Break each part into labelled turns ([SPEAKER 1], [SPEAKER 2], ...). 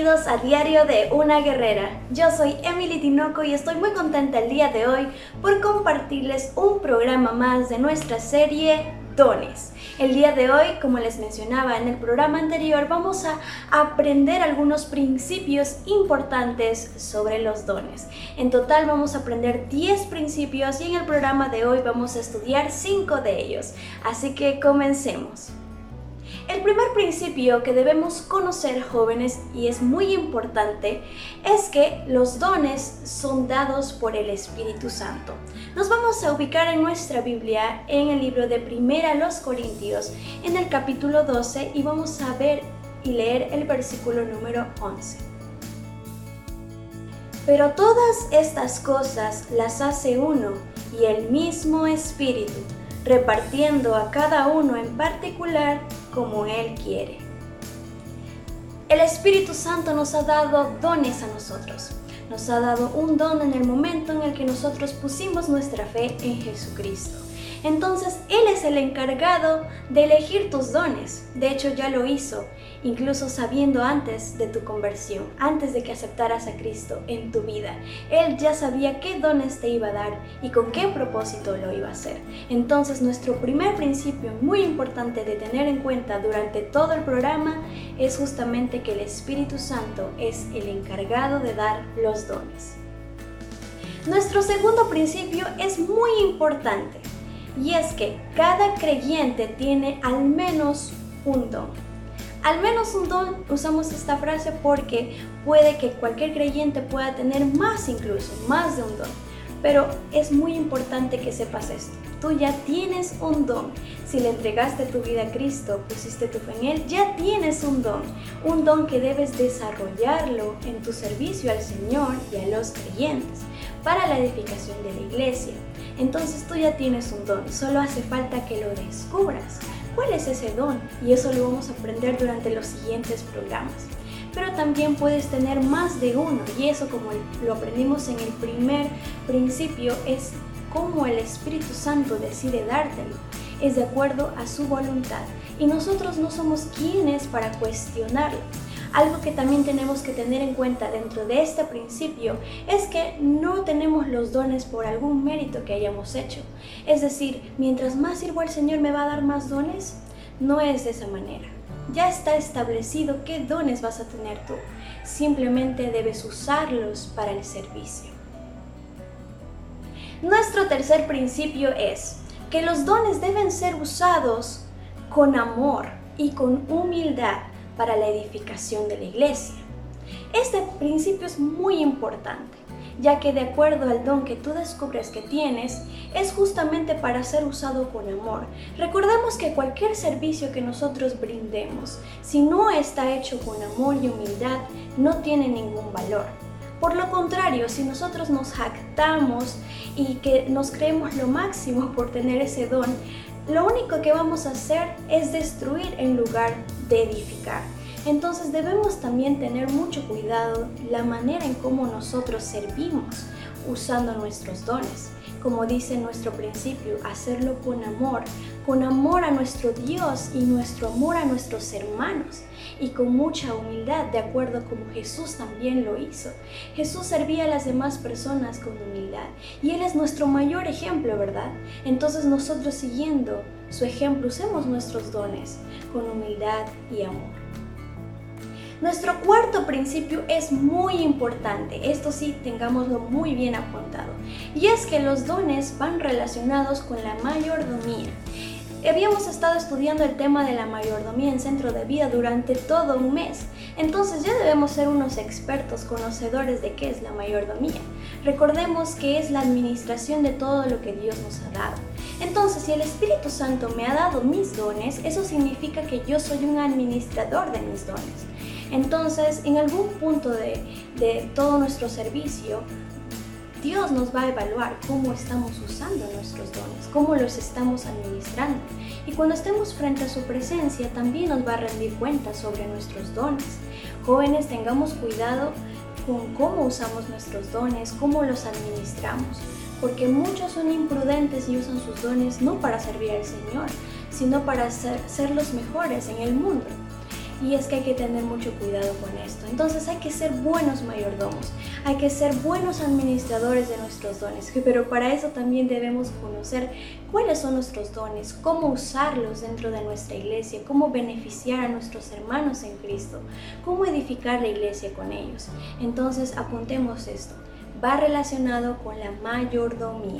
[SPEAKER 1] Bienvenidos a Diario de una Guerrera. Yo soy Emily Tinoco y estoy muy contenta el día de hoy por compartirles un programa más de nuestra serie Dones. El día de hoy, como les mencionaba en el programa anterior, vamos a aprender algunos principios importantes sobre los dones. En total vamos a aprender 10 principios y en el programa de hoy vamos a estudiar 5 de ellos. Así que comencemos. El primer principio que debemos conocer, jóvenes, y es muy importante, es que los dones son dados por el Espíritu Santo. Nos vamos a ubicar en nuestra Biblia en el libro de 1 Corintios, en el capítulo 12, y vamos a ver y leer el versículo número 11. Pero todas estas cosas las hace uno y el mismo Espíritu, repartiendo a cada uno en particular como Él quiere. El Espíritu Santo nos ha dado dones a nosotros. Nos ha dado un don en el momento en el que nosotros pusimos nuestra fe en Jesucristo. Entonces, Él es el encargado de elegir tus dones. De hecho, ya lo hizo, incluso sabiendo antes de tu conversión, antes de que aceptaras a Cristo en tu vida. Él ya sabía qué dones te iba a dar y con qué propósito lo iba a hacer. Entonces, nuestro primer principio muy importante de tener en cuenta durante todo el programa es justamente que el Espíritu Santo es el encargado de dar los dones. Nuestro segundo principio es muy importante. Y es que cada creyente tiene al menos un don. Al menos un don, usamos esta frase porque puede que cualquier creyente pueda tener más incluso, más de un don. Pero es muy importante que sepas esto. Tú ya tienes un don. Si le entregaste tu vida a Cristo, pusiste tu fe en Él, ya tienes un don que debes desarrollarlo en tu servicio al Señor y a los creyentes para la edificación de la iglesia. Entonces tú ya tienes un don, solo hace falta que lo descubras. ¿Cuál es ese don? Y eso lo vamos a aprender durante los siguientes programas. Pero también puedes tener más de uno, y eso, como lo aprendimos en el primer principio, es cómo el Espíritu Santo decide dártelo. Es de acuerdo a su voluntad, y nosotros no somos quienes para cuestionarlo. Algo que también tenemos que tener en cuenta dentro de este principio es que no tenemos los dones por algún mérito que hayamos hecho. Es decir, mientras más sirvo al Señor me va a dar más dones. No es de esa manera. Ya está establecido qué dones vas a tener tú. Simplemente debes usarlos para el servicio. Nuestro tercer principio es que los dones deben ser usados con amor y con humildad para la edificación de la iglesia. Este principio es muy importante, ya que de acuerdo al don que tú descubres que tienes, es justamente para ser usado con amor. Recordemos que cualquier servicio que nosotros brindemos, si no está hecho con amor y humildad, no tiene ningún valor. Por lo contrario, si nosotros nos jactamos y que nos creemos lo máximo por tener ese don, lo único que vamos a hacer es destruir en lugar de edificar. Entonces debemos también tener mucho cuidado la manera en cómo nosotros servimos usando nuestros dones. Como dice nuestro principio, hacerlo con amor a nuestro Dios y nuestro amor a nuestros hermanos, y con mucha humildad, de acuerdo como Jesús también lo hizo. Jesús servía a las demás personas con humildad, y Él es nuestro mayor ejemplo, ¿verdad? Entonces nosotros, siguiendo su ejemplo, usemos nuestros dones con humildad y amor. Nuestro cuarto principio es muy importante, esto sí, tengámoslo muy bien apuntado, y es que los dones van relacionados con la mayordomía. Habíamos estado estudiando el tema de la mayordomía en Centro de Vida durante todo un mes, entonces ya debemos ser unos expertos conocedores de qué es la mayordomía. Recordemos que es la administración de todo lo que Dios nos ha dado. Entonces, si el Espíritu Santo me ha dado mis dones, eso significa que yo soy un administrador de mis dones. Entonces, en algún punto de todo nuestro servicio, Dios nos va a evaluar cómo estamos usando nuestros dones, cómo los estamos administrando. Y cuando estemos frente a su presencia, también nos va a rendir cuenta sobre nuestros dones. Jóvenes, tengamos cuidado con cómo usamos nuestros dones, cómo los administramos, porque muchos son imprudentes y usan sus dones no para servir al Señor, sino para ser los mejores en el mundo. Y es que hay que tener mucho cuidado con esto. Entonces hay que ser buenos mayordomos, hay que ser buenos administradores de nuestros dones, pero para eso también debemos conocer cuáles son nuestros dones, cómo usarlos dentro de nuestra iglesia, cómo beneficiar a nuestros hermanos en Cristo, cómo edificar la iglesia con ellos. Entonces apuntemos esto, va relacionado con la mayordomía.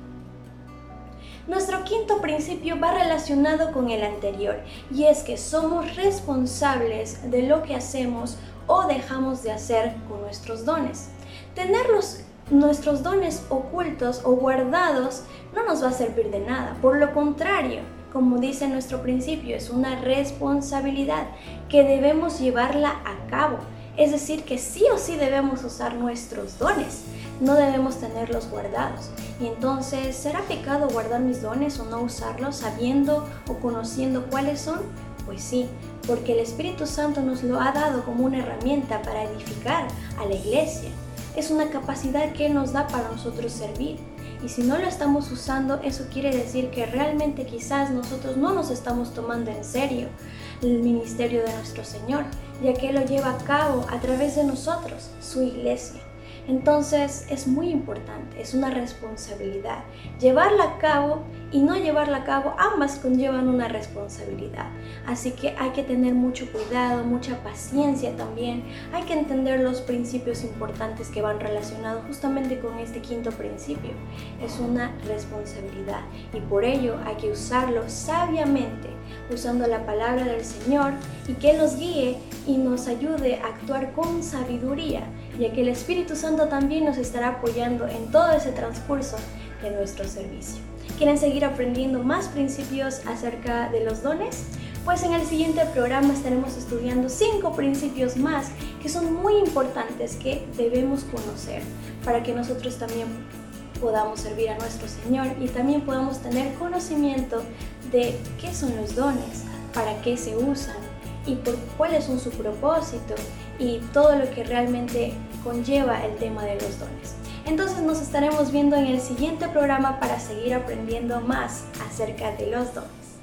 [SPEAKER 1] Nuestro quinto principio va relacionado con el anterior, y es que somos responsables de lo que hacemos o dejamos de hacer con nuestros dones. Tener nuestros dones ocultos o guardados no nos va a servir de nada, por lo contrario, como dice nuestro principio, es una responsabilidad que debemos llevarla a cabo. Es decir, que sí o sí debemos usar nuestros dones, no debemos tenerlos guardados. Y entonces, ¿será pecado guardar mis dones o no usarlos sabiendo o conociendo cuáles son? Pues sí, porque el Espíritu Santo nos lo ha dado como una herramienta para edificar a la iglesia. Es una capacidad que Él nos da para nosotros servir. Y si no lo estamos usando, eso quiere decir que realmente quizás nosotros no nos estamos tomando en serio el ministerio de nuestro Señor, ya que Él lo lleva a cabo a través de nosotros, su iglesia. Entonces es muy importante, es una responsabilidad. Llevarla a cabo y no llevarla a cabo, ambas conllevan una responsabilidad. Así que hay que tener mucho cuidado, mucha paciencia también. Hay que entender los principios importantes que van relacionados justamente con este quinto principio. Es una responsabilidad y por ello hay que usarlo sabiamente, usando la palabra del Señor y que Él nos guíe y nos ayude a actuar con sabiduría, ya que el Espíritu Santo también nos estará apoyando en todo ese transcurso de nuestro servicio. ¿Quieren seguir aprendiendo más principios acerca de los dones? Pues en el siguiente programa estaremos estudiando 5 principios más que son muy importantes que debemos conocer para que nosotros también podamos servir a nuestro Señor y también podamos tener conocimiento de qué son los dones, para qué se usan y por cuáles son su propósito y todo lo que realmente conlleva el tema de los dones. Entonces nos estaremos viendo en el siguiente programa para seguir aprendiendo más acerca de los dones.